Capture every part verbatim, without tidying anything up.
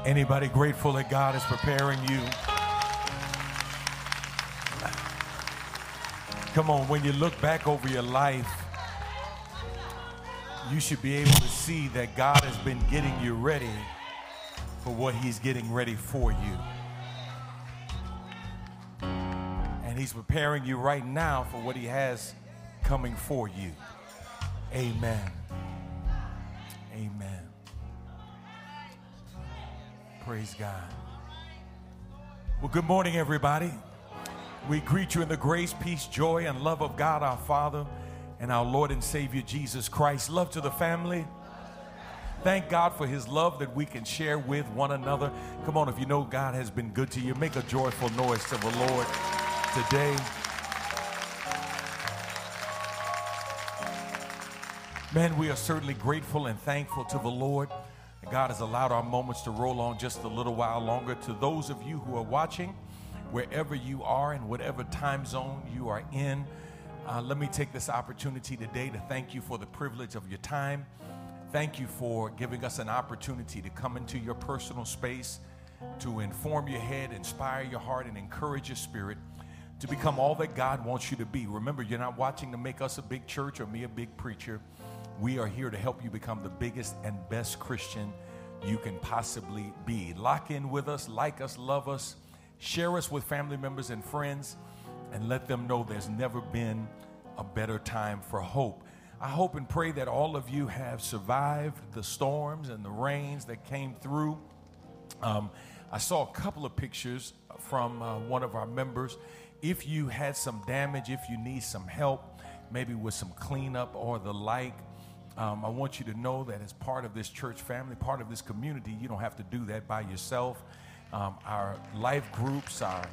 Anybody grateful that God is preparing you? Come on, when you look back over your life, you should be able to see that God has been getting you ready for what he's getting ready for you. And he's preparing you right now for what he has coming for you. Amen. Amen. Praise God. Well, good morning, everybody. We greet you in the grace, peace, joy, and love of God our Father and our Lord and Savior Jesus Christ. Love to the family. Thank God for his love that we can share with one another. Come on, if you know God has been good to you, make a joyful noise to the Lord today. Man, we are certainly grateful and thankful to the Lord. God has allowed our moments to roll on just a little while longer. To those of you who are watching, wherever you are in whatever time zone you are in, uh, let me take this opportunity today to thank you for the privilege of your time. Thank you for giving us an opportunity to come into your personal space, to inform your head, inspire your heart, and encourage your spirit to become all that God wants you to be. Remember, you're not watching to make us a big church or me a big preacher. We are here to help you become the biggest and best Christian you can possibly be. Lock in with us, like us, love us, share us with family members and friends, and let them know there's never been a better time for hope. I hope and pray that all of you have survived the storms and the rains that came through. Um, I saw a couple of pictures from uh, one of our members. If you had some damage, if you need some help, maybe with some cleanup or the like, Um, I want you to know that as part of this church family, part of this community, you don't have to do that by yourself. Um, our life groups, our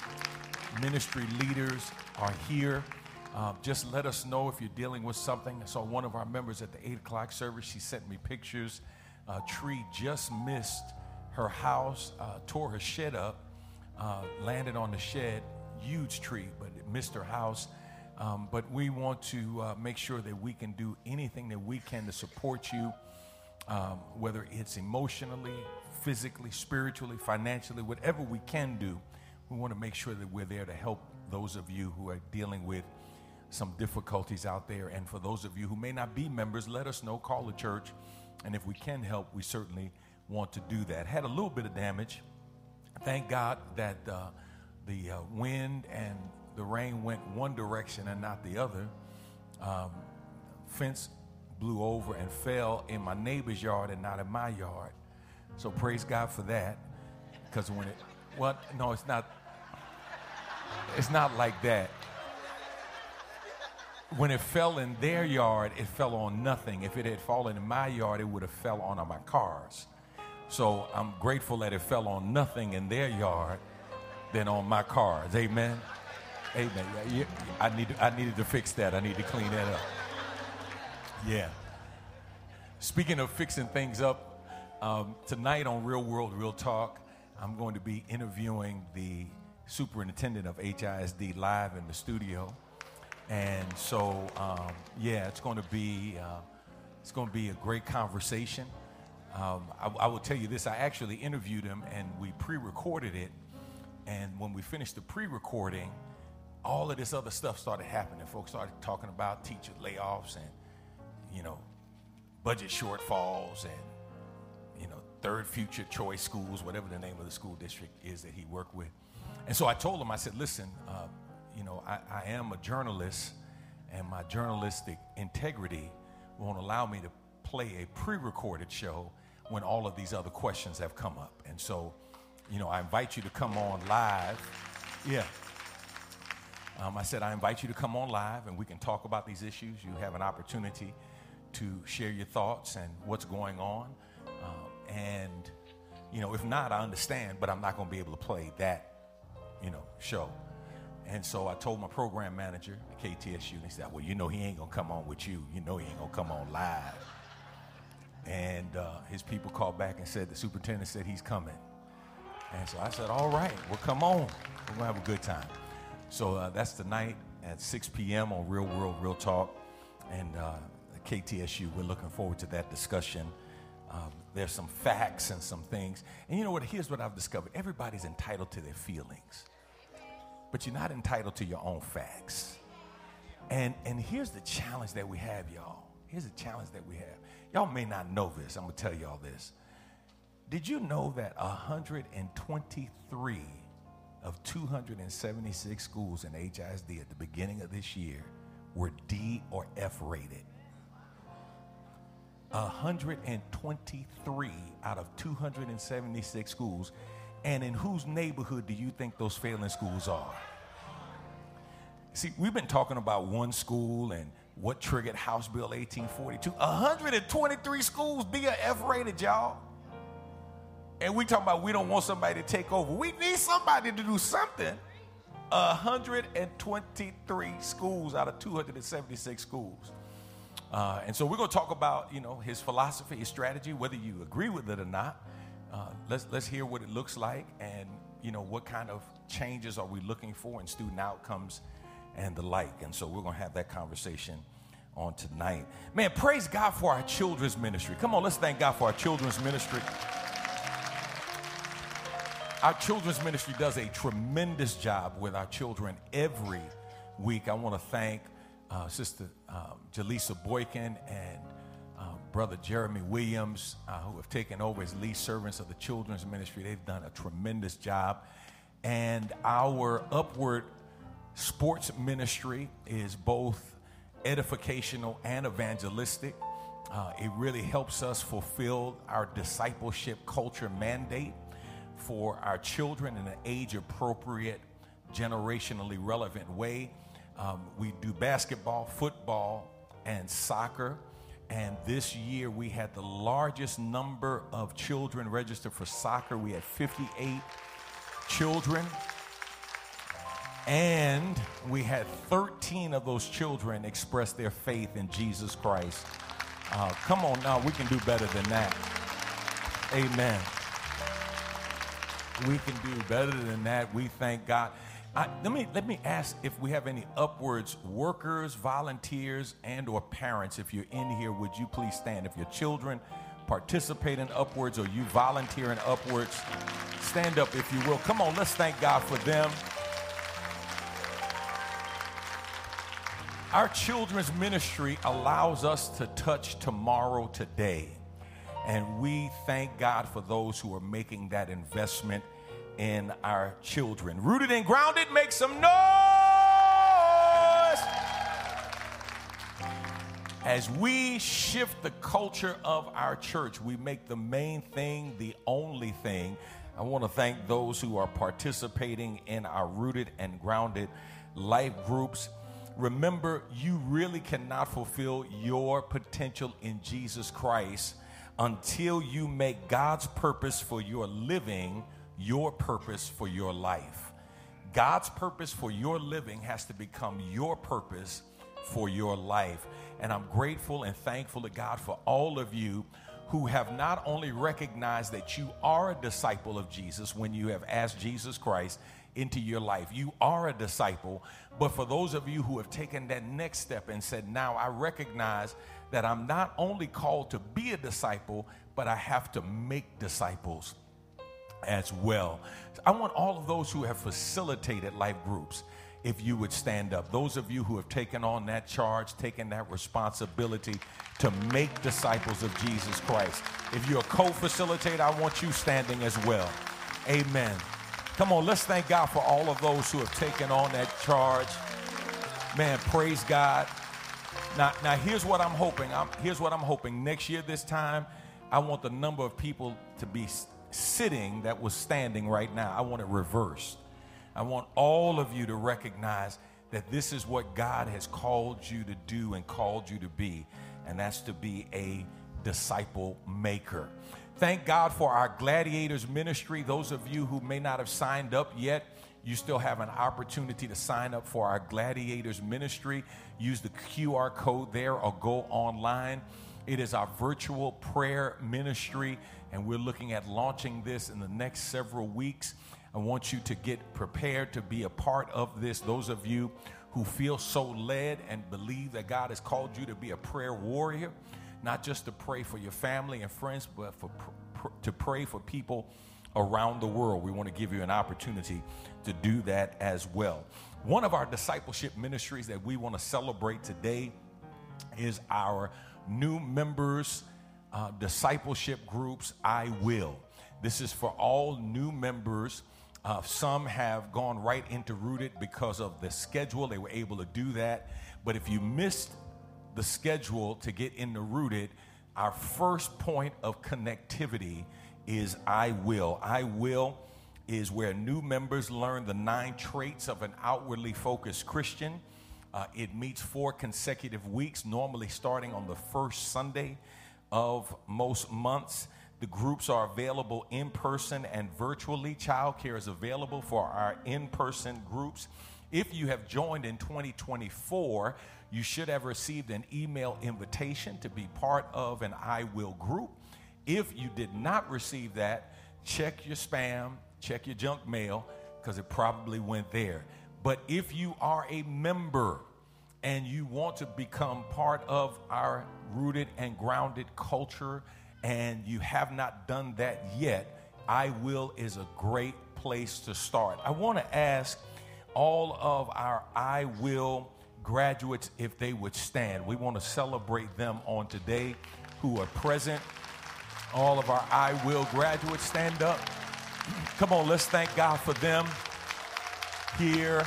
ministry leaders are here. Uh, just let us know if you're dealing with something. I saw one of our members at the eight o'clock service. She sent me pictures. A tree just missed her house, uh, tore her shed up, uh, landed on the shed. Huge tree, but it missed her house. Um, but we want to uh, make sure that we can do anything that we can to support you, um, whether it's emotionally, physically, spiritually, financially, whatever we can do. We want to make sure that we're there to help those of you who are dealing with some difficulties out there. And for those of you who may not be members, let us know, call the church. And if we can help, we certainly want to do that. Had a little bit of damage. Thank God that uh, the uh, wind and the rain went one direction and not the other. Um, fence blew over and fell in my neighbor's yard and not in my yard. So praise God for that. Because when it, what? No, it's not. It's not like that. When it fell in their yard, it fell on nothing. If it had fallen in my yard, it would have fell on my cars. So I'm grateful that it fell on nothing in their yard than on my cars. Amen. Amen. Yeah, I need I needed to fix that. I need to clean that up. Yeah. Speaking of fixing things up, um, tonight on Real World Real Talk, I'm going to be interviewing the superintendent of H I S D live in the studio, and so um, yeah, it's going to be uh, it's going to be a great conversation. Um, I, I will tell you this: I actually interviewed him, and we pre-recorded it, and when we finished the pre-recording, all of this other stuff started happening. Folks started talking about teacher layoffs and, you know, budget shortfalls and, you know, third future choice schools, whatever the name of the school district is that he worked with. And so I told him, I said, listen, uh, you know, I, I am a journalist, and my journalistic integrity won't allow me to play a pre-recorded show when all of these other questions have come up. And so, you know, I invite you to come on live. Yeah. Um, I said, I invite you to come on live and we can talk about these issues. You have an opportunity to share your thoughts and what's going on. Um, and, you know, if not, I understand, but I'm not going to be able to play that, you know, show. And so I told my program manager at K T S U, and he said, well, you know, he ain't going to come on with you. You know, he ain't going to come on live. And uh, his people called back and said, the superintendent said he's coming. And so I said, all right, well, come on. We're going to have a good time. So uh, that's tonight at six p.m. on Real World Real Talk. And uh, K T S U, we're looking forward to that discussion. Uh, um, there's some facts and some things. And you know what? Here's what I've discovered. Everybody's entitled to their feelings, but you're not entitled to your own facts. And, and here's the challenge that we have, y'all. Here's the challenge that we have. Y'all may not know this. I'm going to tell y'all this. Did you know that one hundred twenty-three of two hundred seventy-six schools in H I S D at the beginning of this year were D or F rated? one hundred twenty-three out of two hundred seventy-six schools. And in whose neighborhood do you think those failing schools are? See, we've been talking about one school and what triggered House Bill eighteen forty-two. one hundred twenty-three schools D or F rated, y'all. And we talking about we don't want somebody to take over. We need somebody to do something. one hundred twenty-three schools out of two hundred seventy-six schools. Uh, and so we're going to talk about, you know, his philosophy, his strategy, whether you agree with it or not. Uh, let's let's hear what it looks like, and you know what kind of changes are we looking for in student outcomes and the like. And so we're going to have that conversation on tonight. Man, praise God for our children's ministry. Come on, let's thank God for our children's ministry. Our children's ministry does a tremendous job with our children every week. I want to thank uh, Sister um, Jaleesa Boykin and um, Brother Jeremy Williams, uh, who have taken over as lead servants of the children's ministry. They've done a tremendous job. And our Upward Sports ministry is both edificational and evangelistic. Uh, it really helps us fulfill our discipleship culture mandate for our children in an age-appropriate, generationally relevant way. Um, we do basketball, football, and soccer. And this year we had the largest number of children registered for soccer. We had fifty-eight children. And we had thirteen of those children express their faith in Jesus Christ. Uh, come on now, we can do better than that. Amen. We can do better than that. We thank God. I, let me let me ask if we have any Upwards workers, volunteers, and or parents. If you're in here, would you please stand? If your children participate in Upwards or you volunteer in Upwards, stand up if you will. Come on, let's thank God for them. Our children's ministry allows us to touch tomorrow today. And we thank God for those who are making that investment in our children. Rooted and grounded, make some noise. As we shift the culture of our church, we make the main thing the only thing. I want to thank those who are participating in our Rooted and Grounded life groups. Remember, you really cannot fulfill your potential in Jesus Christ until you make God's purpose for your living your purpose for your life. God's purpose for your living has to become your purpose for your life. And I'm grateful and thankful to God for all of you who have not only recognized that you are a disciple of Jesus when you have asked Jesus Christ into your life. You are a disciple. But for those of you who have taken that next step and said, now I recognize that I'm not only called to be a disciple, but I have to make disciples as well. I want all of those who have facilitated life groups, if you would stand up. Those of you who have taken on that charge, taken that responsibility to make disciples of Jesus Christ. If you're a co-facilitator, I want you standing as well. Amen. Come on, let's thank God for all of those who have taken on that charge. Man, praise God. Now, now here's what I'm hoping. I'm, here's what I'm hoping. Next year, this time, I want the number of people to be sitting that was standing right now. I want it reversed. I want all of you to recognize that this is what God has called you to do and called you to be, and that's to be a disciple maker. Thank God for our Gladiators ministry. Those of you who may not have signed up yet, you still have an opportunity to sign up for our Gladiators ministry. Use the Q R code there or go online. It is our virtual prayer ministry, and we're looking at launching this in the next several weeks. I want you to get prepared to be a part of this. Those of you who feel so led and believe that God has called you to be a prayer warrior. not just to pray for your family and friends, but for pr- pr- to pray for people around the world. We want to give you an opportunity to do that as well. One of our discipleship ministries that we want to celebrate today is our new members uh, discipleship groups, I Will. This is for all new members. Uh, some have gone right into Rooted because of the schedule. They were able to do that. But if you missed the schedule to get into Rooted, our first point of connectivity is I Will. I Will is where new members learn the nine traits of an outwardly focused Christian. Uh, it meets four consecutive weeks, normally starting on the first Sunday of most months. The groups are available in person and virtually. Childcare is available for our in-person groups. If you have joined in twenty twenty-four, you should have received an email invitation to be part of an I Will group. If you did not receive that, check your spam, check your junk mail, because it probably went there. But if you are a member and you want to become part of our Rooted and Grounded culture and you have not done that yet, I Will is a great place to start. I want to ask all of our I Will graduates if they would stand. We want to celebrate them on today who are present. All of our I Will graduates, stand up. Come on, let's thank God for them here.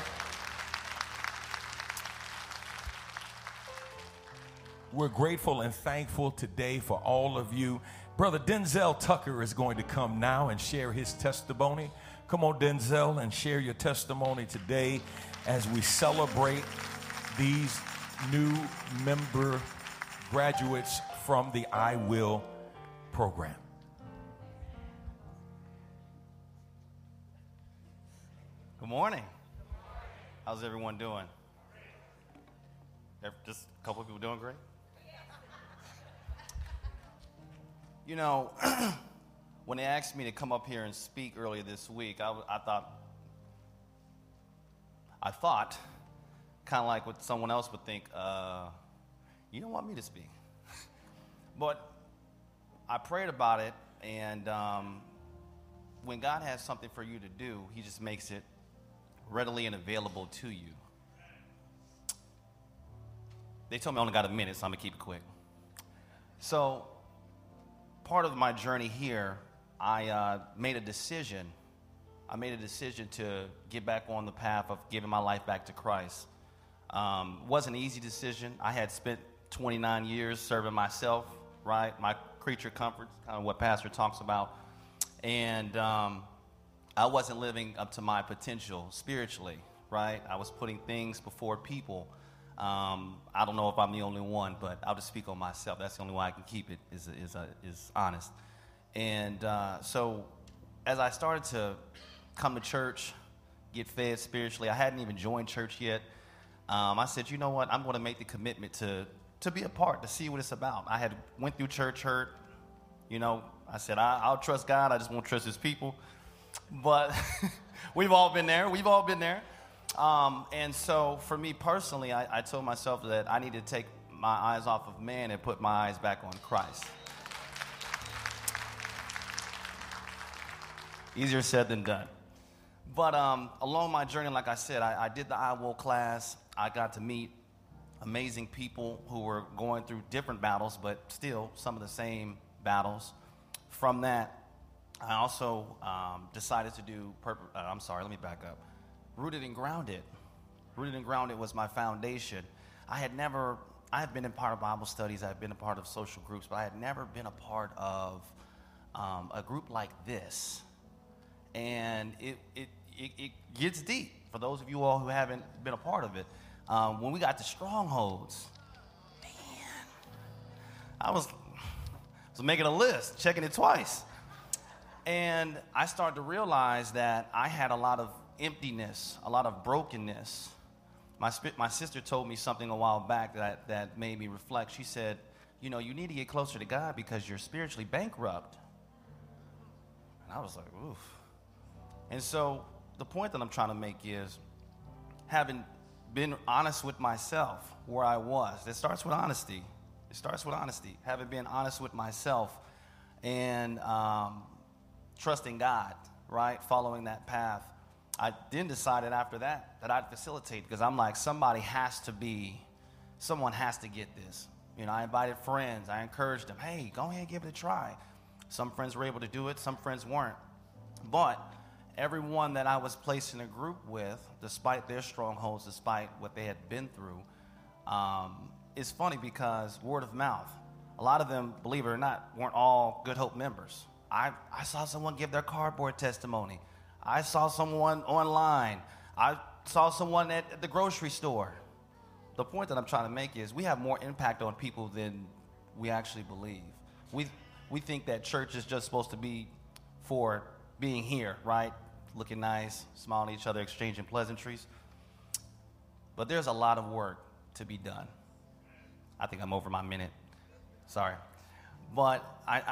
We're grateful and thankful today for all of you. Brother Denzel Tucker is going to come now and share his testimony. Come on, Denzel, and share your testimony today as we celebrate these new member graduates from the I Will program. Good morning. How's everyone doing? Just a couple of people doing great? You know, when they asked me to come up here and speak earlier this week, I, I thought, I thought, kind of like what someone else would think, uh, you don't want me to speak. But I prayed about it, and um, when God has something for you to do, he just makes it readily and available to you. They told me I only got a minute, so I'm going to keep it quick. So, part of my journey here, I uh, made a decision. I made a decision to get back on the path of giving my life back to Christ. Um, it wasn't an easy decision. I had spent twenty-nine years serving myself, right? My creature comforts, kind of what Pastor talks about. And um, I wasn't living up to my potential spiritually, right? I was putting things before people. Um, I don't know if I'm the only one, but I'll just speak on myself. That's the only way I can keep it, is is uh, is honest. And uh, so as I started to come to church, get fed spiritually, I hadn't even joined church yet. Um, I said, you know what, I'm going to make the commitment to to be a part, to see what it's about. I had went through church hurt. You know, I said, I, I'll trust God. I just won't trust his people. But we've all been there. We've all been there. Um, and so for me personally, I, I told myself that I need to take my eyes off of man and put my eyes back on Christ. Easier said than done. But um, along my journey, like I said, I, I did the I Will class. I got to meet amazing people who were going through different battles, but still some of the same battles. From that, I also um, decided to do, purp- uh, I'm sorry, let me back up. Rooted and Grounded. Rooted and Grounded was my foundation. I had never, I had been a part of Bible studies, I had been a part of social groups, but I had never been a part of um, a group like this. And it, it, it, it gets deep, for those of you all who haven't been a part of it. Um, when we got to Strongholds, man, I was, was making a list, checking it twice. And I started to realize that I had a lot of emptiness, a lot of brokenness. My my sister told me something a while back that, that made me reflect. She said, you know, you need to get closer to God because you're spiritually bankrupt. And I was like, oof. And so the point that I'm trying to make is, having been honest with myself where I was, it starts with honesty. It starts with honesty, having been honest with myself and um, trusting God, right? Following that path. I then decided after that that I'd facilitate because I'm like, somebody has to be, someone has to get this. You know, I invited friends. I encouraged them, hey, go ahead and give it a try. Some friends were able to do it. Some friends weren't. But everyone that I was placed in a group with, despite their strongholds, despite what they had been through, um, it's funny because word of mouth, a lot of them, believe it or not, weren't all Good Hope members. I, I saw someone give their cardboard testimony. I saw someone online. I saw someone at the grocery store. The point that I'm trying to make is we have more impact on people than we actually believe. We, we think that church is just supposed to be for being here, right? Looking nice, smiling at each other, exchanging pleasantries. But there's a lot of work to be done. I think I'm over my minute. Sorry. But I, I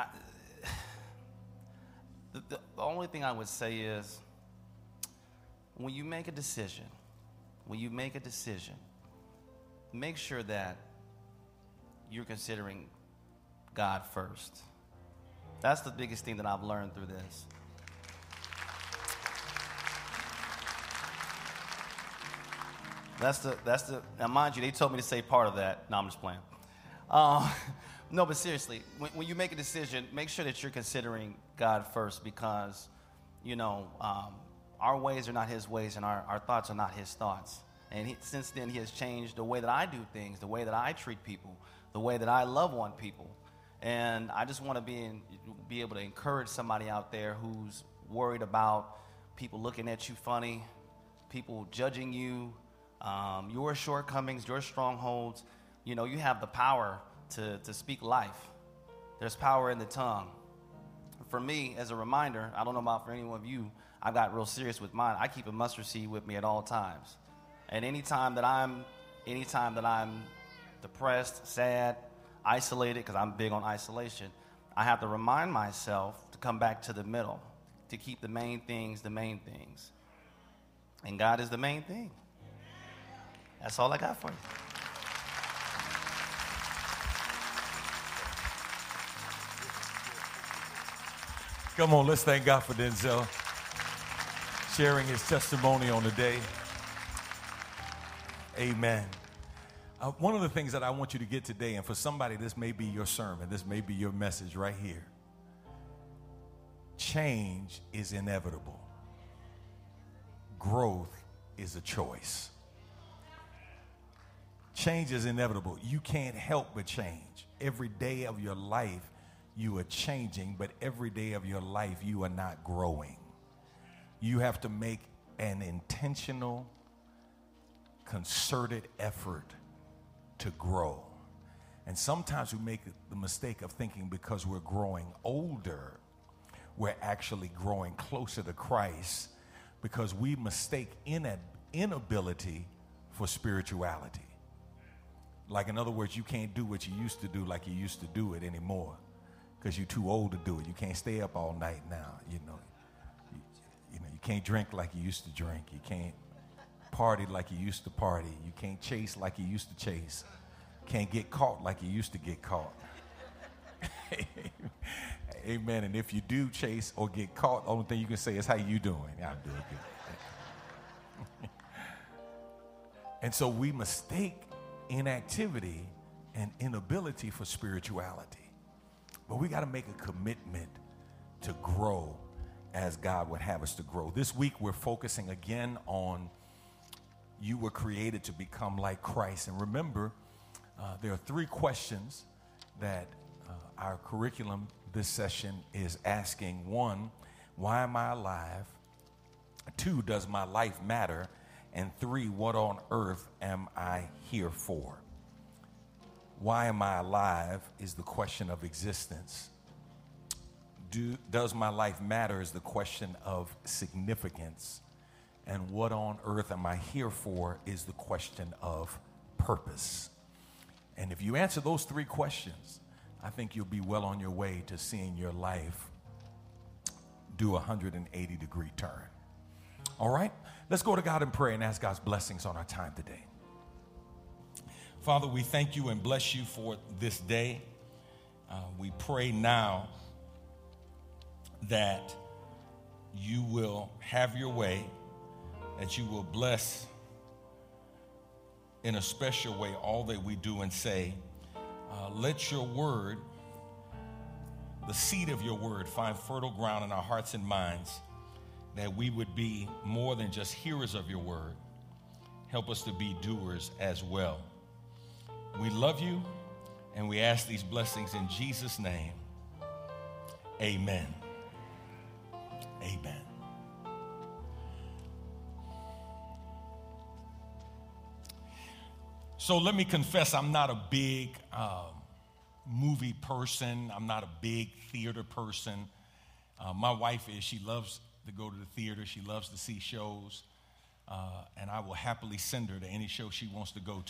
the, the, the only thing I would say is when you make a decision, when you make a decision, make sure that you're considering God first. That's the biggest thing that I've learned through this. That's the, that's the, now mind you, they told me to say part of that. No, I'm just playing. Uh, no, but seriously, when, when you make a decision, make sure that you're considering God first because, you know, um, our ways are not his ways and our, our thoughts are not his thoughts. And he, since then, he has changed the way that I do things, the way that I treat people, the way that I love on people. And I just want to be in, be able to encourage somebody out there who's worried about people looking at you funny, people judging you, um, your shortcomings, your strongholds. You know, you have the power to, to speak life. There's power in the tongue. For me, as a reminder, I don't know about for any one of you, I got real serious with mine. I keep a mustard seed with me at all times. And anytime that I'm, anytime that I'm depressed, sad, isolated, because I'm big on isolation, I have to remind myself to come back to the middle, to keep the main things the main things. And God is the main thing. That's all I got for you. Come on, let's thank God for Denzel sharing his testimony on the day. Amen. Uh, one of the things that I want you to get today, and for somebody, this may be your sermon, this may be your message right here. Change is inevitable. Growth is a choice. Change is inevitable. You can't help but change. Every day of your life, you are changing, but every day of your life, you are not growing. You have to make an intentional, concerted effort to grow. And sometimes we make the mistake of thinking because we're growing older, we're actually growing closer to Christ because we mistake inability for spirituality. Like, in other words, you can't do what you used to do like you used to do it anymore because you're too old to do it. You can't stay up all night now, you know. You, you know, you can't drink like you used to drink. You can't party like you used to party. You can't chase like you used to chase. Can't get caught like you used to get caught. Amen. And if you do chase or get caught, the only thing you can say is, how you doing? I'm doing good. And so we mistake inactivity and inability for spirituality. But we got to make a commitment to grow as God would have us to grow. This week we're focusing again on you were created to become like Christ. And remember, uh, there are three questions that uh, our curriculum this session is asking. One, why am I alive? Two, does my life matter? And three, what on earth am I here for? Why am I alive is the question of existence. Do, does my life matter is the question of significance. And what on earth am I here for is the question of purpose. And if you answer those three questions, I think you'll be well on your way to seeing your life do a one hundred eighty degree turn. All right? Let's go to God in prayer and ask God's blessings on our time today. Father, we thank you and bless you for this day. Uh, we pray now that you will have your way, that you will bless in a special way all that we do and say. Uh, let your word, the seed of your word, find fertile ground in our hearts and minds, that we would be more than just hearers of your word. Help us to be doers as well. We love you, and we ask these blessings in Jesus' name. Amen. Amen. So let me confess, I'm not a big um, movie person. I'm not a big theater person. Uh, my wife is. She loves to go to the theater. She loves to see shows. Uh, and I will happily send her to any show she wants to go to.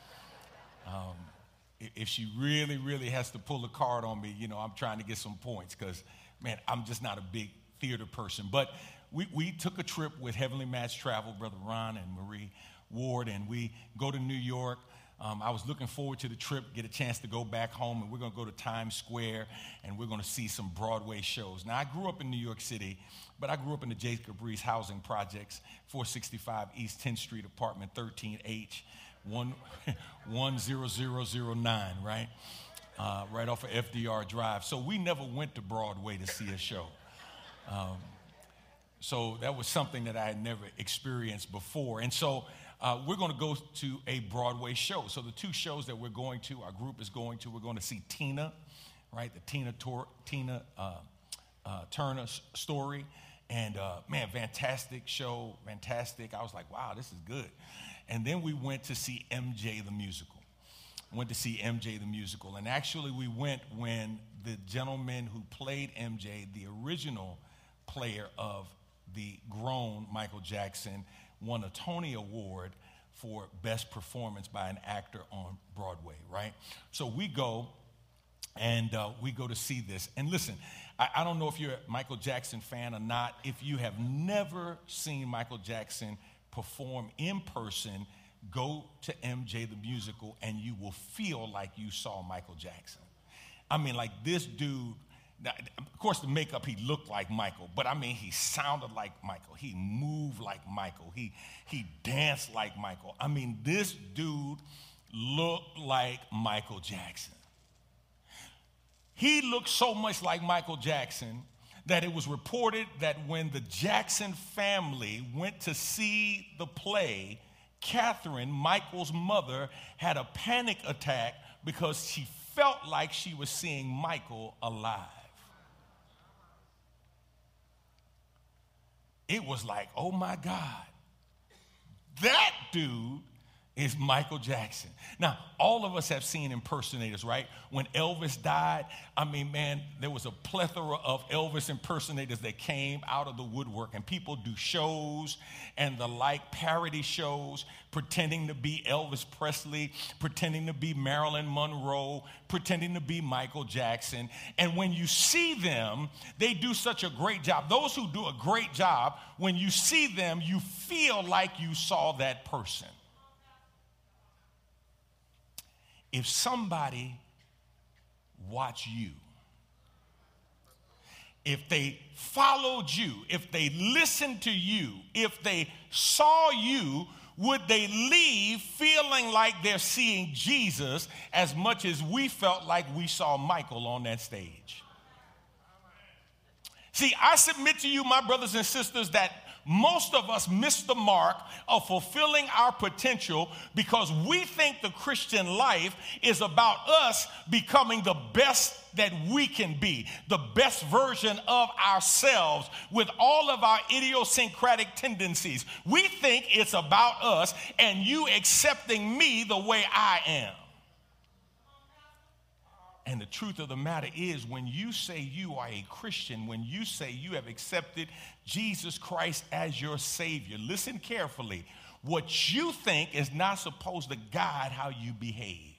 Um, if she really, really has to pull a card on me, you know, I'm trying to get some points because, man, I'm just not a big theater person. But we, we took a trip with Heavenly Match Travel, Brother Ron and Marie Ward, and we go to New York. Um, I was looking forward to the trip, get a chance to go back home, and we're going to go to Times Square, and we're going to see some Broadway shows. Now, I grew up in New York City, but I grew up in the Jacob Reese Housing Projects, four sixty-five East tenth Street, apartment thirteen H, one zero zero zero nine, right? Uh, right off of F D R Drive. So we never went to Broadway to see a show. Um, so that was something that I had never experienced before. And so uh, we're going to go to a Broadway show. So the two shows that we're going to, our group is going to, we're going to see Tina, right? The Tina, Tor- Tina uh, uh, Turner story. And, uh, man, fantastic show, fantastic. I was like, wow, this is good. And then we went to see M J the Musical. Went to see M J the Musical. And actually we went when the gentleman who played M J, the original player of the grown Michael Jackson, won a Tony Award for Best Performance by an Actor on Broadway, right? So we go, and uh, we go to see this. And listen, I, I don't know if you're a Michael Jackson fan or not. If you have never seen Michael Jackson perform in person, go to M J the Musical, and you will feel like you saw Michael Jackson. I mean, like this dude, now, of course, the makeup, he looked like Michael, but I mean, he sounded like Michael. He moved like Michael. He, he danced like Michael. I mean, this dude looked like Michael Jackson. He looked so much like Michael Jackson that it was reported that when the Jackson family went to see the play, Catherine, Michael's mother, had a panic attack because she felt like she was seeing Michael alive. It was like, oh my God, that dude is Michael Jackson. Now, all of us have seen impersonators, right? When Elvis died, I mean, man, there was a plethora of Elvis impersonators that came out of the woodwork, and people do shows and the like, parody shows, pretending to be Elvis Presley, pretending to be Marilyn Monroe, pretending to be Michael Jackson. And when you see them, they do such a great job. Those who do a great job, when you see them, you feel like you saw that person. If somebody watched you, if they followed you, if they listened to you, if they saw you, would they leave feeling like they're seeing Jesus as much as we felt like we saw Michael on that stage? See, I submit to you, my brothers and sisters, that most of us miss the mark of fulfilling our potential because we think the Christian life is about us becoming the best that we can be, the best version of ourselves with all of our idiosyncratic tendencies. We think it's about us and you accepting me the way I am. And the truth of the matter is, when you say you are a Christian, when you say you have accepted Jesus Christ as your Savior, listen carefully. What you think is not supposed to guide how you behave.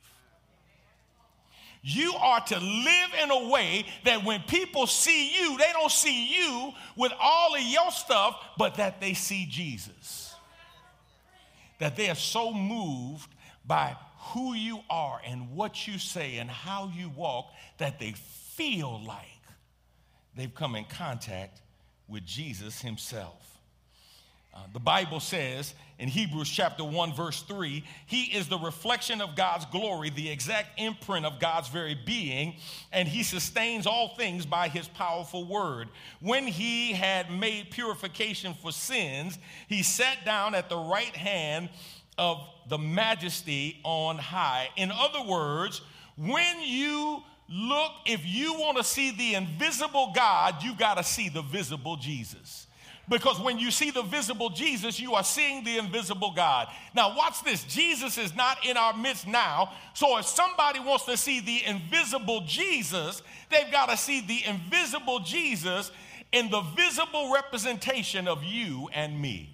You are to live in a way that when people see you, they don't see you with all of your stuff, but that they see Jesus. That they are so moved by who you are and what you say and how you walk that they feel like they've come in contact with Jesus himself. Uh, the Bible says in Hebrews chapter one, verse three, he is the reflection of God's glory, the exact imprint of God's very being, and he sustains all things by his powerful word. When he had made purification for sins, he sat down at the right hand of the majesty on high. In other words, when you look, if you want to see the invisible God, you got to see the visible Jesus. Because when you see the visible Jesus, you are seeing the invisible God. Now watch this. Jesus is not in our midst now. So if somebody wants to see the invisible Jesus, they've got to see the invisible Jesus in the visible representation of you and me.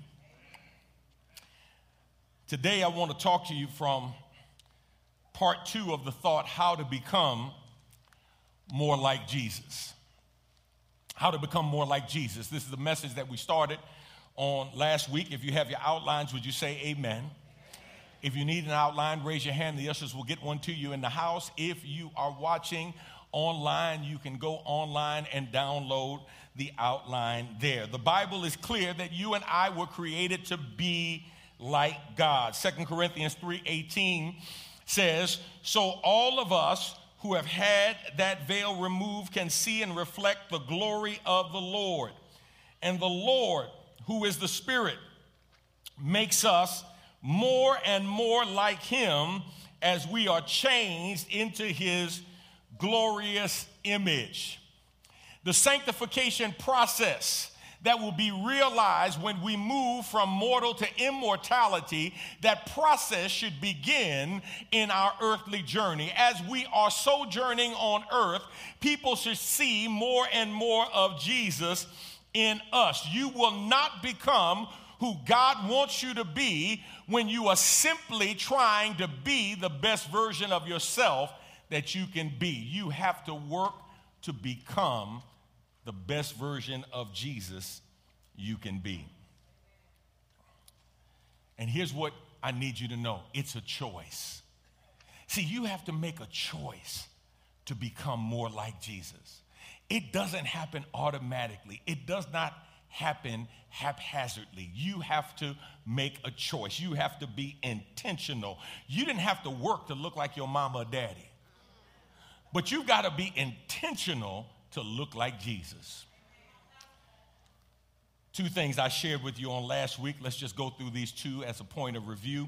Today I want to talk to you from part two of the thought, how to become more like Jesus. How to become more like Jesus. This is the message that we started on last week. If you have your outlines, would you say amen? Amen? If you need an outline, raise your hand. The ushers will get one to you in the house. If you are watching online, you can go online and download the outline there. The Bible is clear that you and I were created to be like God. Second Corinthians three eighteen says, so all of us who have had that veil removed can see and reflect the glory of the Lord. And the Lord, who is the Spirit, makes us more and more like him as we are changed into his glorious image. The sanctification process that will be realized when we move from mortal to immortality, that process should begin in our earthly journey. As we are sojourning on earth, people should see more and more of Jesus in us. You will not become who God wants you to be when you are simply trying to be the best version of yourself that you can be. You have to work to become the best version of Jesus you can be. And here's what I need you to know. It's a choice. See, you have to make a choice to become more like Jesus. It doesn't happen automatically. It does not happen haphazardly. You have to make a choice. You have to be intentional. You didn't have to work to look like your mama or daddy. But you've got to be intentional to look like Jesus. Two things I shared with you on last week. Let's just go through these two as a point of review.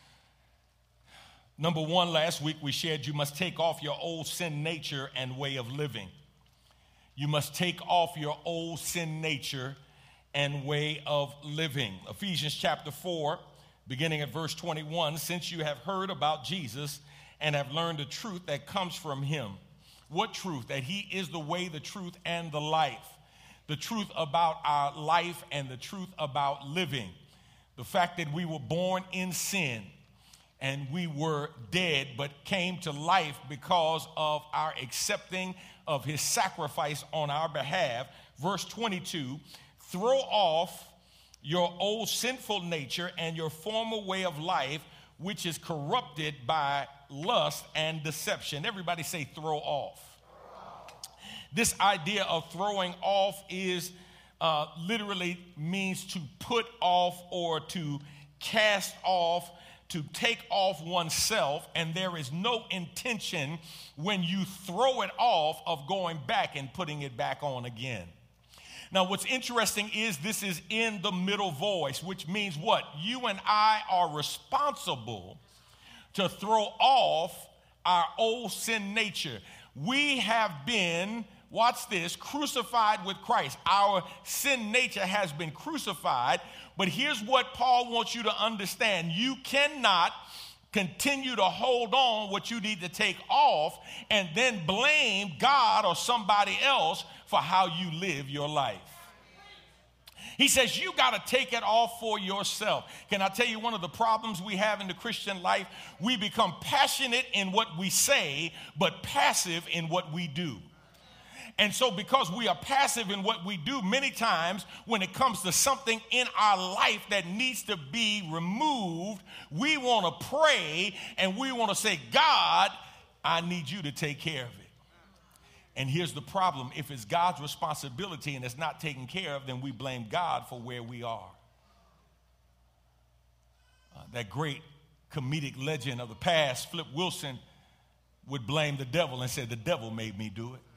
Number one, last week we shared you must take off your old sin nature and way of living. You must take off your old sin nature and way of living. Ephesians chapter four, beginning at verse twenty-one, since you have heard about Jesus and have learned the truth that comes from him. What truth? That he is the way, the truth, and the life. The truth about our life and the truth about living. The fact that we were born in sin and we were dead but came to life because of our accepting of his sacrifice on our behalf. Verse twenty-two, throw off your old sinful nature and your former way of life, which is corrupted by lust and deception. Everybody say throw off. This idea of throwing off is uh, literally means to put off or to cast off, to take off oneself, and there is no intention when you throw it off of going back and putting it back on again. Now, what's interesting is this is in the middle voice, which means what? You and I are responsible to throw off our old sin nature. We have been, watch this, crucified with Christ. Our sin nature has been crucified, but here's what Paul wants you to understand. You cannot continue to hold on what you need to take off and then blame God or somebody else for how you live your life. He says you got to take it off for yourself. Can I tell you one of the problems we have in the Christian life? We become passionate in what we say, but passive in what we do. And so because we are passive in what we do, many times when it comes to something in our life that needs to be removed, we want to pray and we want to say, God, I need you to take care of it. And here's the problem. If it's God's responsibility and it's not taken care of, then we blame God for where we are. Uh, that great comedic legend of the past, Flip Wilson, would blame the devil and say, the devil made me do it.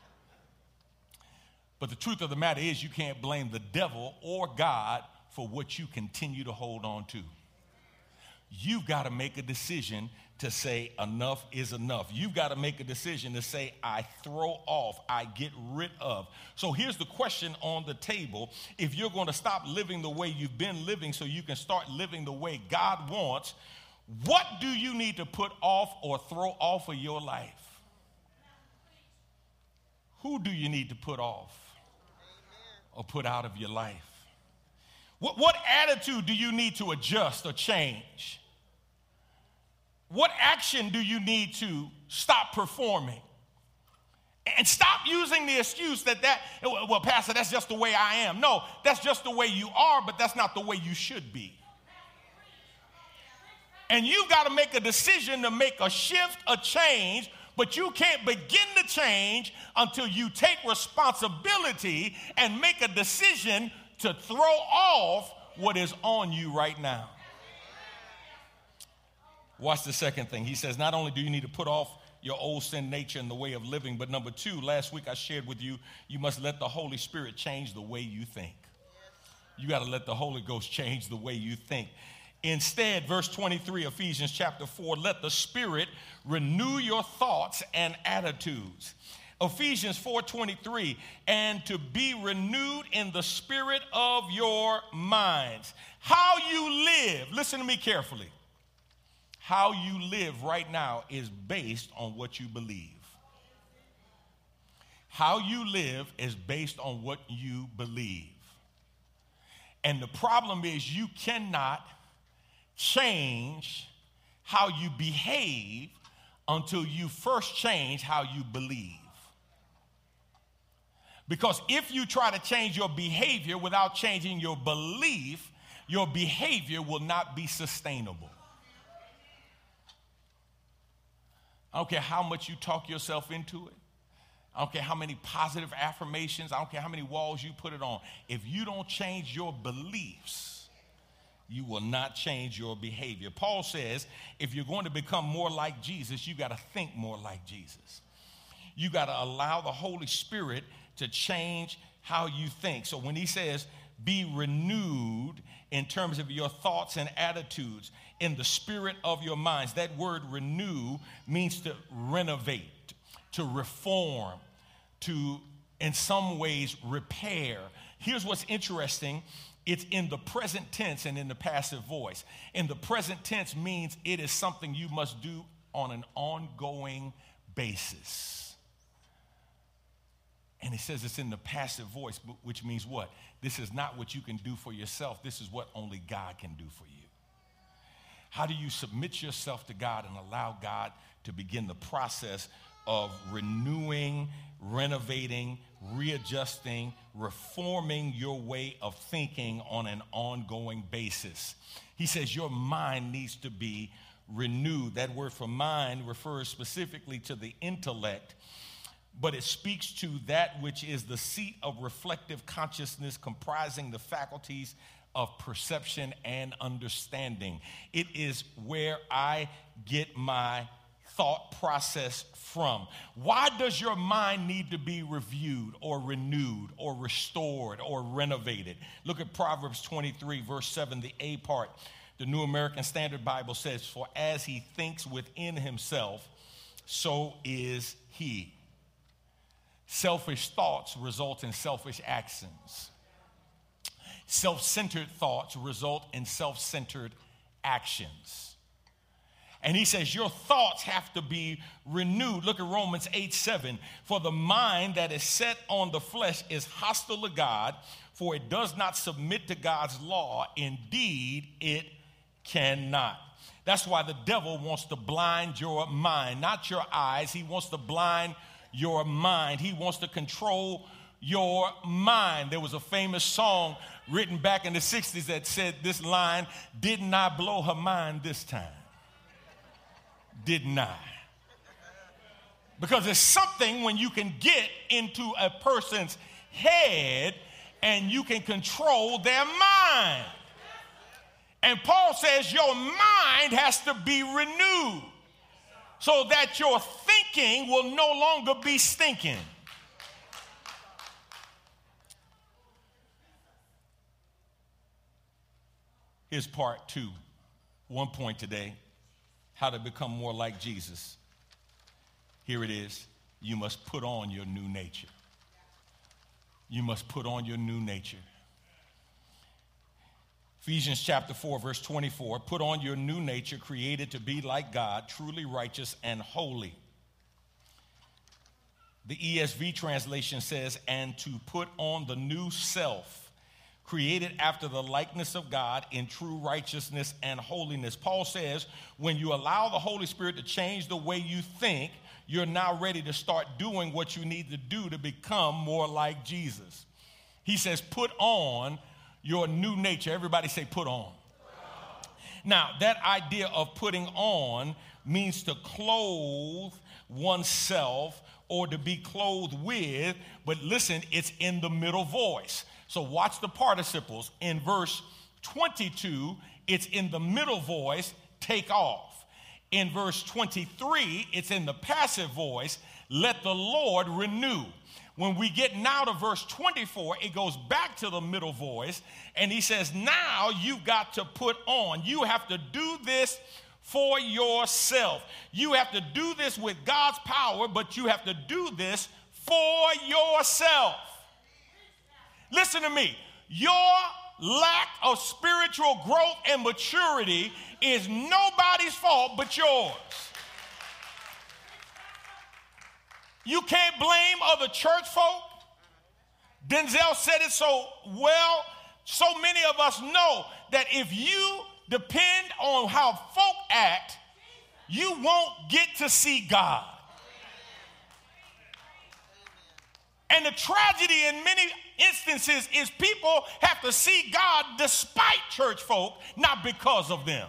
But the truth of the matter is you can't blame the devil or God for what you continue to hold on to. You've got to make a decision to say enough is enough. You've got to make a decision to say I throw off, I get rid of. So here's the question on the table. If you're going to stop living the way you've been living so you can start living the way God wants, what do you need to put off or throw off of your life? Who do you need to put off or put out of your life? What, what attitude do you need to adjust or change? What action do you need to stop performing? And stop using the excuse that that, well, Pastor, that's just the way I am. No, that's just the way you are, but that's not the way you should be. And you've got to make a decision to make a shift, a change, but you can't begin to change until you take responsibility and make a decision to throw off what is on you right now. Watch the second thing. He says, not only do you need to put off your old sin nature and the way of living, but number two, last week I shared with you, you must let the Holy Spirit change the way you think. You got to let the Holy Ghost change the way you think. Instead, verse twenty-three, Ephesians chapter four, let the Spirit renew your thoughts and attitudes. Ephesians four twenty-three, and to be renewed in the spirit of your minds. How you live, listen to me carefully. How you live right now is based on what you believe. How you live is based on what you believe. And the problem is you cannot change how you behave until you first change how you believe. Because if you try to change your behavior without changing your belief, your behavior will not be sustainable. I don't care how much you talk yourself into it. I don't care how many positive affirmations. I don't care how many walls you put it on. If you don't change your beliefs, you will not change your behavior. Paul says if you're going to become more like Jesus, you got to think more like Jesus. You got to allow the Holy Spirit to change how you think. So when he says be renewed in terms of your thoughts and attitudes in the spirit of your minds, that word renew means to renovate, to reform, to in some ways repair. Here's what's interesting. It's in the present tense and in the passive voice. In the present tense means it is something you must do on an ongoing basis. And it says it's in the passive voice, which means what? This is not what you can do for yourself. This is what only God can do for you. How do you submit yourself to God and allow God to begin the process of renewing, renovating, readjusting, reforming your way of thinking on an ongoing basis? He says your mind needs to be renewed. That word for mind refers specifically to the intellect, but it speaks to that which is the seat of reflective consciousness comprising the faculties of perception and understanding. It is where I get my thought process from. Why does your mind need to be reviewed or renewed or restored or renovated? Look at Proverbs twenty-three, verse seven, the A part. The New American Standard Bible says, for as he thinks within himself, so is he. Selfish thoughts result in selfish actions. Self-centered thoughts result in self-centered actions. And he says your thoughts have to be renewed. Look at Romans eight seven. For the mind that is set on the flesh is hostile to God, for it does not submit to God's law. Indeed, it cannot. That's why the devil wants to blind your mind, not your eyes. He wants to blind your mind. He wants to control your mind. There was a famous song written back in the sixties that said this line, "Didn't I blow her mind this time? Didn't I?" Because it's something when you can get into a person's head and you can control their mind. And Paul says your mind has to be renewed so that your thinking will no longer be stinking. Here's part two, one point today, how to become more like Jesus. Here it is. You must put on your new nature. You must put on your new nature. Ephesians chapter four, verse twenty-four, put on your new nature, created to be like God, truly righteous and holy. The E S V translation says, and to put on the new self, created after the likeness of God in true righteousness and holiness. Paul says, when you allow the Holy Spirit to change the way you think, you're now ready to start doing what you need to do to become more like Jesus. He says, put on your new nature. Everybody say, put on. Now, that idea of putting on means to clothe oneself or to be clothed with, but listen, it's in the middle voice. So watch the participles. In verse twenty-two, it's in the middle voice, take off. In verse twenty-three, it's in the passive voice, let the Lord renew. When we get now to verse twenty-four, it goes back to the middle voice, and he says, now you've got to put on. You have to do this for yourself. You have to do this with God's power, but you have to do this for yourself. Listen to me. Your lack of spiritual growth and maturity is nobody's fault but yours. You can't blame other church folk. Denzel said it so well. So many of us know that if you depend on how folk act, you won't get to see God. And the tragedy in many instances is people have to see God despite church folk, not because of them.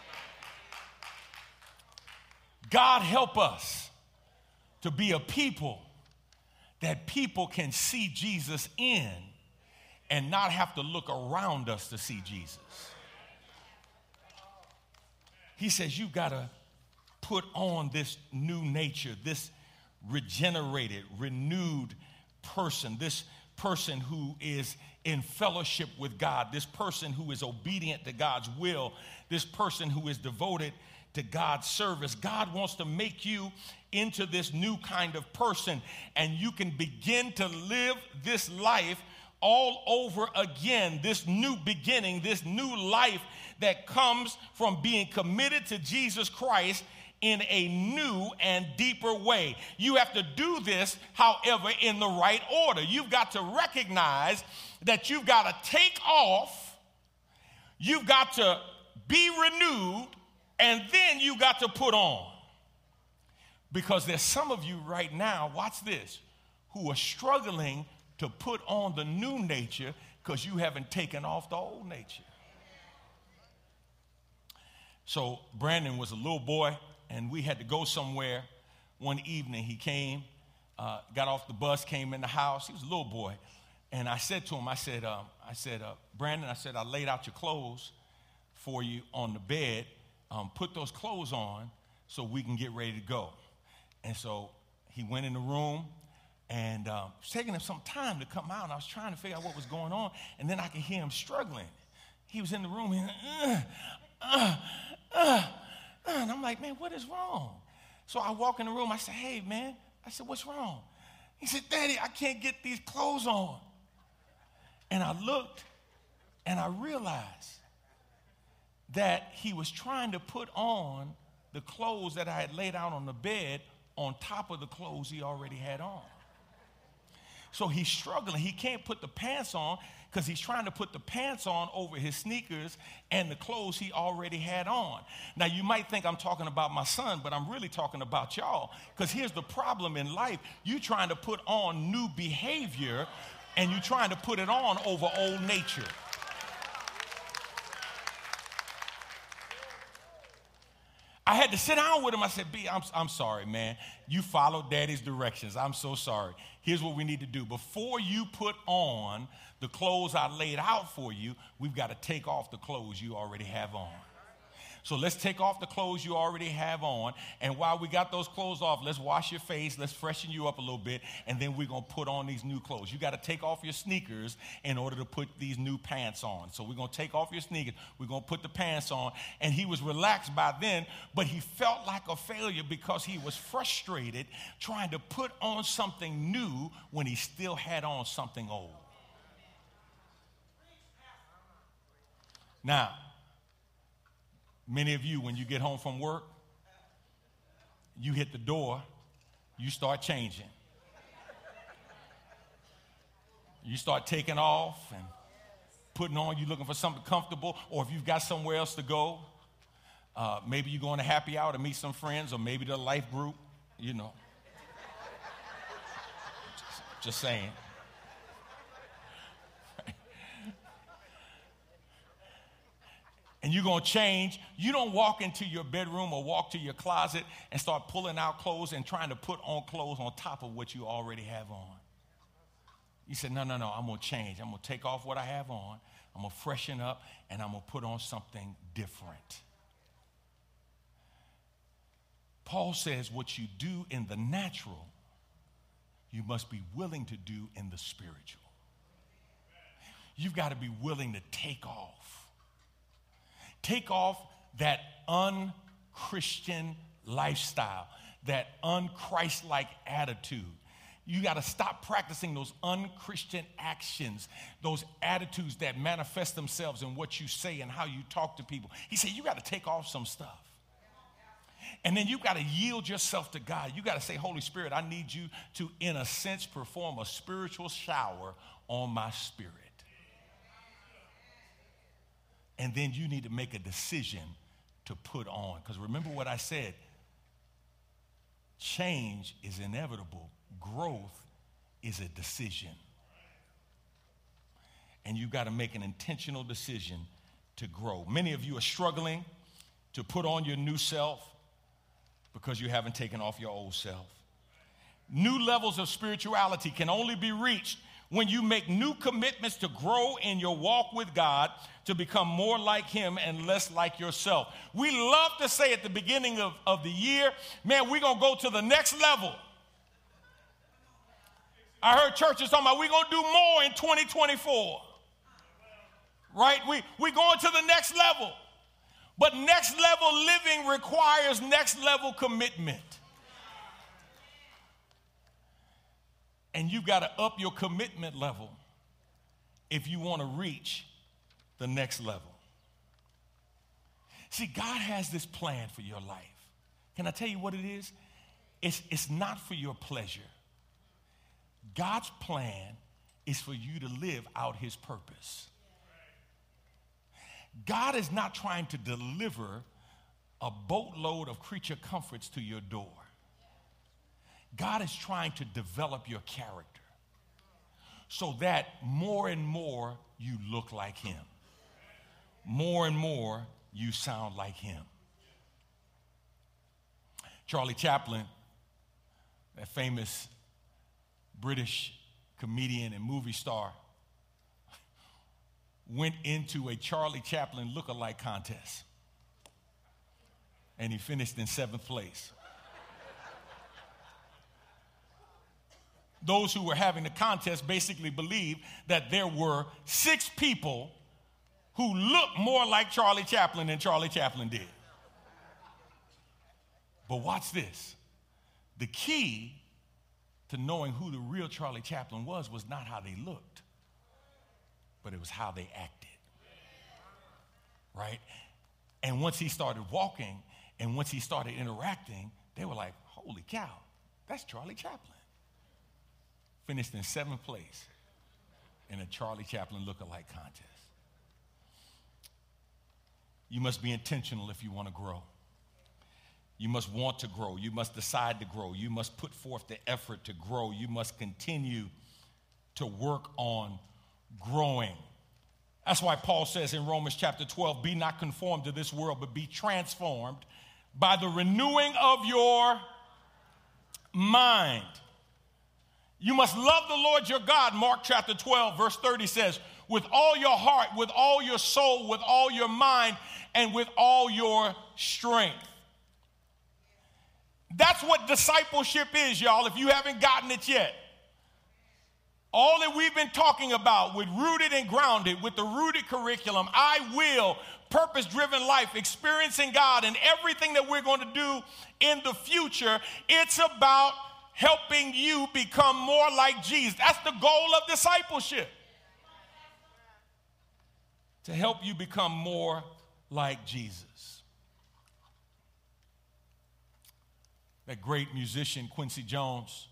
God help us to be a people that people can see Jesus in and not have to look around us to see Jesus. He says you've got to put on this new nature, this regenerated, renewed person, this person who is in fellowship with God, this person who is obedient to God's will, this person who is devoted to God's service. God wants to make you into this new kind of person, and you can begin to live this life all over again, this new beginning, this new life that comes from being committed to Jesus Christ in a new and deeper way. You have to do this, however, in the right order. You've got to recognize that you've got to take off, you've got to be renewed, and then you got to put on. Because there's some of you right now, watch this, who are struggling to put on the new nature because you haven't taken off the old nature. So Brandon was a little boy, and we had to go somewhere one evening. He came, uh, got off the bus, came in the house. He was a little boy. And I said to him, I said, um, I said, uh, Brandon, I said, I laid out your clothes for you on the bed. Um, put those clothes on so we can get ready to go. And so he went in the room, and um, it was taking him some time to come out. And I was trying to figure out what was going on, and then I could hear him struggling. He was in the room, and, uh, uh, uh, and I'm like, man, what is wrong? So I walk in the room. I said, hey, man. I said, what's wrong? He said, Daddy, I can't get these clothes on. And I looked, and I realized that he was trying to put on the clothes that I had laid out on the bed on top of the clothes he already had on. So he's struggling. He can't put the pants on because he's trying to put the pants on over his sneakers and the clothes he already had on. Now, you might think I'm talking about my son, but I'm really talking about y'all, because here's the problem in life. You're trying to put on new behavior, and you're trying to put it on over old nature. I had to sit down with him. I said, B, I'm, I'm sorry, man. You followed daddy's directions. I'm so sorry. Here's what we need to do. Before you put on the clothes I laid out for you, we've got to take off the clothes you already have on. So let's take off the clothes you already have on. And while we got those clothes off, let's wash your face. Let's freshen you up a little bit. And then we're going to put on these new clothes. You got to take off your sneakers in order to put these new pants on. So we're going to take off your sneakers. We're going to put the pants on. And he was relaxed by then, but he felt like a failure because he was frustrated trying to put on something new when he still had on something old. Now, many of you, when you get home from work, you hit the door, you start changing. You start taking off and putting on, you're looking for something comfortable, or if you've got somewhere else to go, uh, maybe you're going to happy hour to meet some friends, or maybe the life group, you know. Just, just saying. And you're going to change. You don't walk into your bedroom or walk to your closet and start pulling out clothes and trying to put on clothes on top of what you already have on. You said, no, no, no, I'm going to change. I'm going to take off what I have on. I'm going to freshen up, and I'm going to put on something different. Paul says what you do in the natural, you must be willing to do in the spiritual. You've got to be willing to take off. Take off that un-Christian lifestyle, that un-Christ-like attitude. You got to stop practicing those un-Christian actions, those attitudes that manifest themselves in what you say and how you talk to people. He said, you got to take off some stuff. And then you got to yield yourself to God. You got to say, Holy Spirit, I need you to, in a sense, perform a spiritual shower on my spirit. And then you need to make a decision to put on. Because remember what I said, change is inevitable. Growth is a decision. And you've got to make an intentional decision to grow. Many of you are struggling to put on your new self because you haven't taken off your old self. New levels of spirituality can only be reached when you make new commitments to grow in your walk with God, to become more like him and less like yourself. We love to say at the beginning of, of the year, man, we're going to go to the next level. I heard churches talking about we're going to do more in twenty twenty-four. Right? We, we're going to the next level. But next level living requires next level commitment. And you've got to up your commitment level if you want to reach the next level. See, God has this plan for your life. Can I tell you what it is? It's, it's not for your pleasure. God's plan is for you to live out his purpose. God is not trying to deliver a boatload of creature comforts to your door. God is trying to develop your character so that more and more you look like him. More and more you sound like him. Charlie Chaplin, that famous British comedian and movie star, went into a Charlie Chaplin look-alike contest. And he finished in seventh place. Those who were having the contest basically believed that there were six people who looked more like Charlie Chaplin than Charlie Chaplin did. But watch this. The key to knowing who the real Charlie Chaplin was was not how they looked, but it was how they acted. Right? And once he started walking and once he started interacting, they were like, holy cow, that's Charlie Chaplin. Finished in seventh place in a Charlie Chaplin look-alike contest. You must be intentional if you want to grow. You must want to grow. You must decide to grow. You must put forth the effort to grow. You must continue to work on growing. That's why Paul says in Romans chapter twelve, be not conformed to this world, but be transformed by the renewing of your mind. You must love the Lord your God. Mark chapter twelve, verse thirty says, with all your heart, with all your soul, with all your mind, and with all your strength. That's what discipleship is, y'all, if you haven't gotten it yet. All that we've been talking about with Rooted and Grounded, with the Rooted curriculum, I Will, purpose-driven life, experiencing God, and everything that we're going to do in the future, it's about helping you become more like Jesus. That's the goal of discipleship. To help you become more like Jesus. That great musician, Quincy Jones,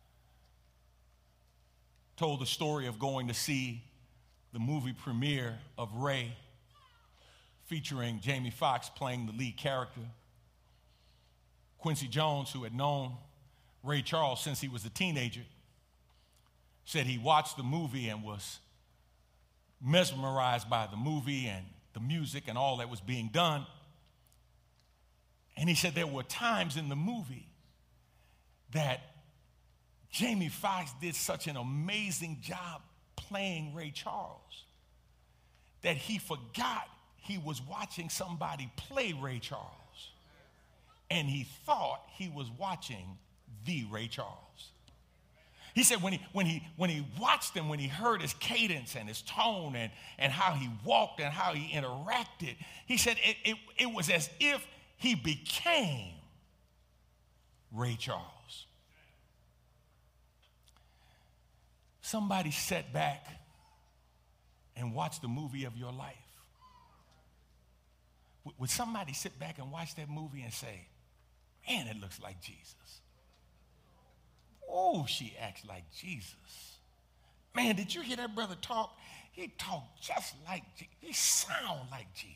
told the story of going to see the movie premiere of Ray, featuring Jamie Foxx playing the lead character. Quincy Jones, who had known Ray Charles since he was a teenager, said he watched the movie and was mesmerized by the movie and the music and all that was being done. And he said there were times in the movie that Jamie Foxx did such an amazing job playing Ray Charles that he forgot he was watching somebody play Ray Charles. And he thought he was watching the Ray Charles. He said when he, when he, when he watched him, when he heard his cadence and his tone and, and how he walked and how he interacted, he said it, it, it was as if he became Ray Charles. Somebody sat back and watched the movie of your life. Would somebody sit back and watch that movie and say, man, it looks like Jesus? Oh, she acts like Jesus. Man, did you hear that brother talk? He talked just like Jesus. He sound like Jesus.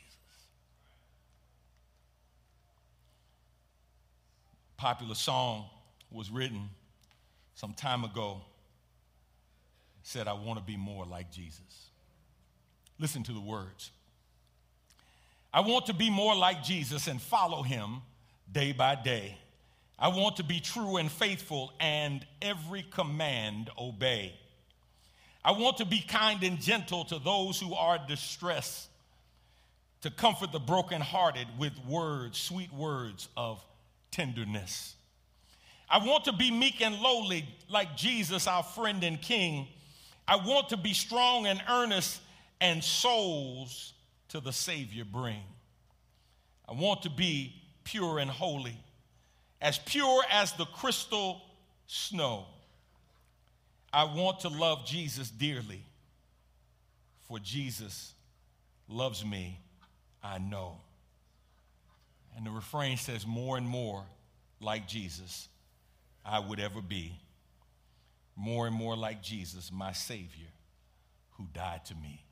Popular song was written some time ago. Said, I want to be more like Jesus. Listen to the words. I want to be more like Jesus and follow him day by day. I want to be true and faithful and every command obey. I want to be kind and gentle to those who are distressed, to comfort the brokenhearted with words, sweet words of tenderness. I want to be meek and lowly like Jesus, our friend and King. I want to be strong and earnest and souls to the Savior bring. I want to be pure and holy, as pure as the crystal snow. I want to love Jesus dearly, for Jesus loves me, I know. And the refrain says, more and more like Jesus I would ever be. More and more like Jesus, my Savior, who died to me.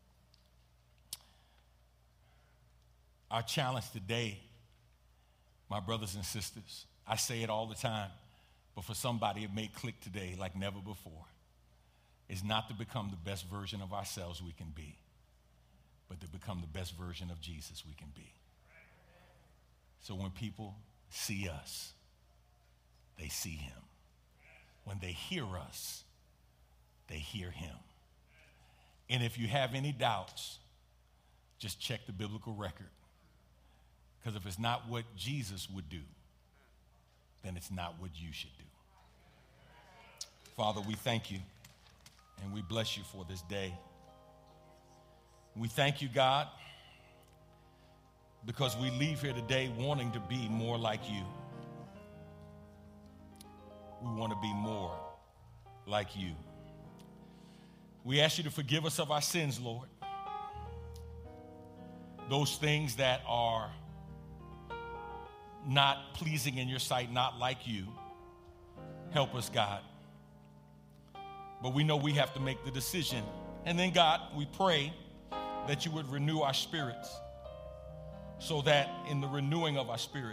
Our challenge today, my brothers and sisters, I say it all the time, but for somebody it may click today like never before, is not to become the best version of ourselves we can be, but to become the best version of Jesus we can be. So when people see us, they see him. When they hear us, they hear him. And if you have any doubts, just check the biblical record. Because if it's not what Jesus would do, then it's not what you should do. Father, we thank you and we bless you for this day. We thank you, God, because we leave here today wanting to be more like you. We want to be more like you. We ask you to forgive us of our sins, Lord. Those things that are not pleasing in your sight, not like you. Help us, God, But we know we have to make the decision. And then, God, we pray that you would renew our spirits so that in the renewing of our spirit,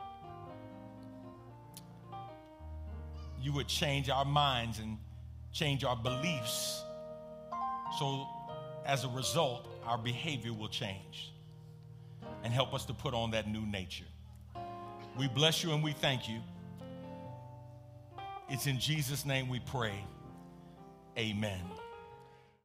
you would change our minds and change our beliefs. So as a result, our behavior will change and help us to put on that new nature. We bless you and we thank you. It's in Jesus' name we pray. Amen.